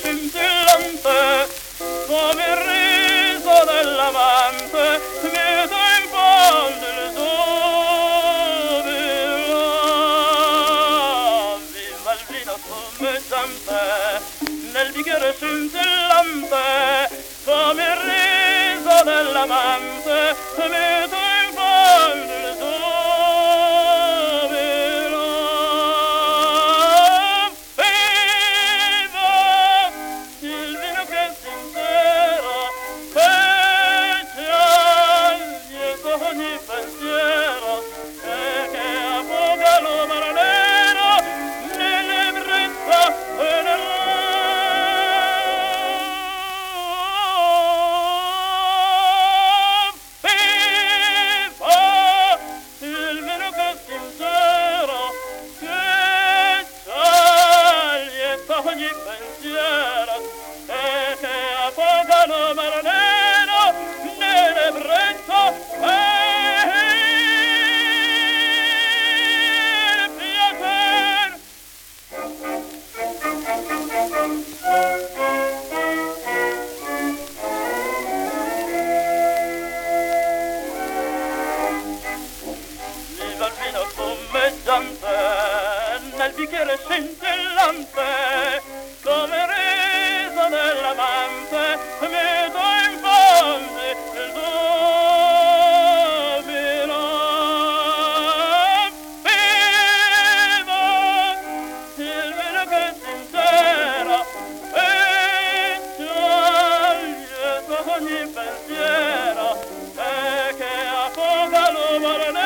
scintillante, come il riso dell'amante, mieto in fondo il suo viva il vino spumeggiante, nel bicchiere scintillante, come il riso dell'amante, mieto in fondo il suo ogni pensiero e che affogano marinero nell'ebbrezza e piacer. Viva il vino spumeggiante nel bicchiere scintillante, come il riso dell'amante, mieto in fondo il suo vino. Viva il vino che è sincero e c'ha lieto ogni pensiero e che affoga l'umore